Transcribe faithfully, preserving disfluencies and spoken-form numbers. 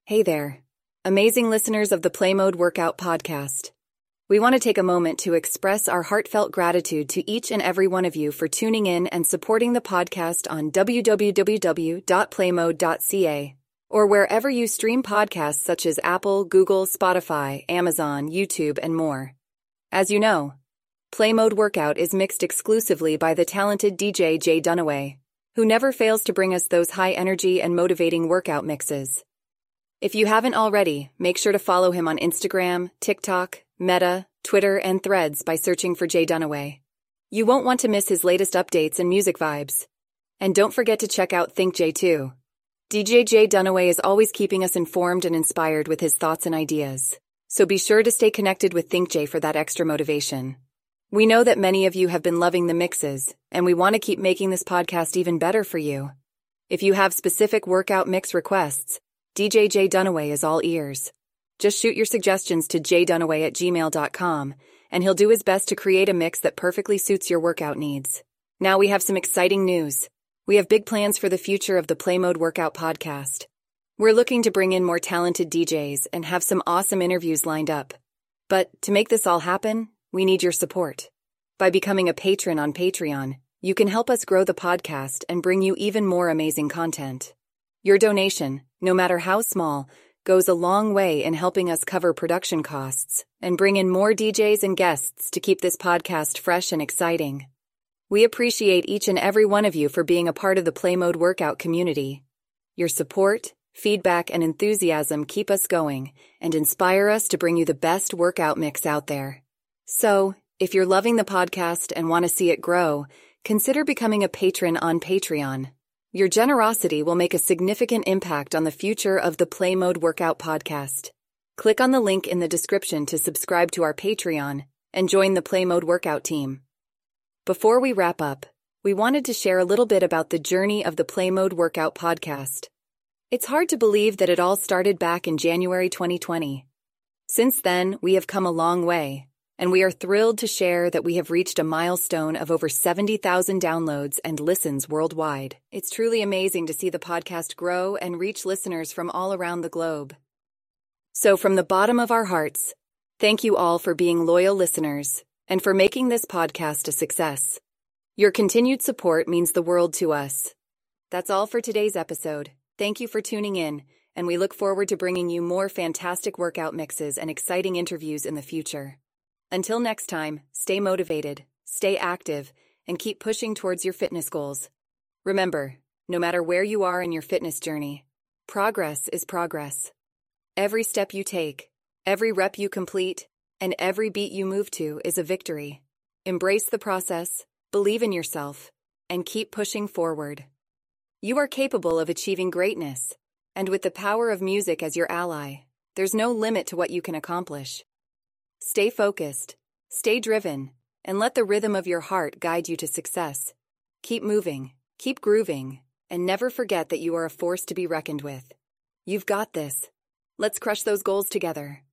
Hey there, amazing listeners of the Play Mode Workout podcast. We want to take a moment to express our heartfelt gratitude to each and every one of you for tuning in and supporting the podcast on w w w dot playmode dot c a or wherever you stream podcasts such as Apple, Google, Spotify, Amazon, YouTube, and more. As you know, Play Mode Workout is mixed exclusively by the talented D J Jay Dunaway, who never fails to bring us those high-energy and motivating workout mixes. If you haven't already, make sure to follow him on Instagram, TikTok, Meta, Twitter, and Threads by searching for Jay Dunaway. You won't want to miss his latest updates and music vibes. And don't forget to check out ThinkJay too. D J Jay Dunaway is always keeping us informed and inspired with his thoughts and ideas. So be sure to stay connected with ThinkJay for that extra motivation. We know that many of you have been loving the mixes, and we want to keep making this podcast even better for you. If you have specific workout mix requests, D J Jay Dunaway is all ears. Just shoot your suggestions to j dunaway at gmail dot com, and he'll do his best to create a mix that perfectly suits your workout needs. Now we have some exciting news. We have big plans for the future of the Play Mode Workout podcast. We're looking to bring in more talented D Js and have some awesome interviews lined up. But to make this all happen, we need your support. By becoming a patron on Patreon, you can help us grow the podcast and bring you even more amazing content. Your donation, no matter how small, goes a long way in helping us cover production costs and bring in more D Js and guests to keep this podcast fresh and exciting. We appreciate each and every one of you for being a part of the Play Mode Workout community. Your support, feedback, and enthusiasm keep us going and inspire us to bring you the best workout mix out there. So, if you're loving the podcast and want to see it grow, consider becoming a patron on Patreon. Your generosity will make a significant impact on the future of the Play Mode Workout podcast. Click on the link in the description to subscribe to our Patreon and join the Play Mode Workout team. Before we wrap up, we wanted to share a little bit about the journey of the Play Mode Workout podcast. It's hard to believe that it all started back in January twenty twenty. Since then, we have come a long way, and we are thrilled to share that we have reached a milestone of over seventy thousand downloads and listens worldwide. It's truly amazing to see the podcast grow and reach listeners from all around the globe. So from the bottom of our hearts, thank you all for being loyal listeners and for making this podcast a success. Your continued support means the world to us. That's all for today's episode. Thank you for tuning in, and we look forward to bringing you more fantastic workout mixes and exciting interviews in the future. Until next time, stay motivated, stay active, and keep pushing towards your fitness goals. Remember, no matter where you are in your fitness journey, progress is progress. Every step you take, every rep you complete, and every beat you move to is a victory. Embrace the process, believe in yourself, and keep pushing forward. You are capable of achieving greatness, and with the power of music as your ally, there's no limit to what you can accomplish. Stay focused, stay driven, and let the rhythm of your heart guide you to success. Keep moving, keep grooving, and never forget that you are a force to be reckoned with. You've got this. Let's crush those goals together.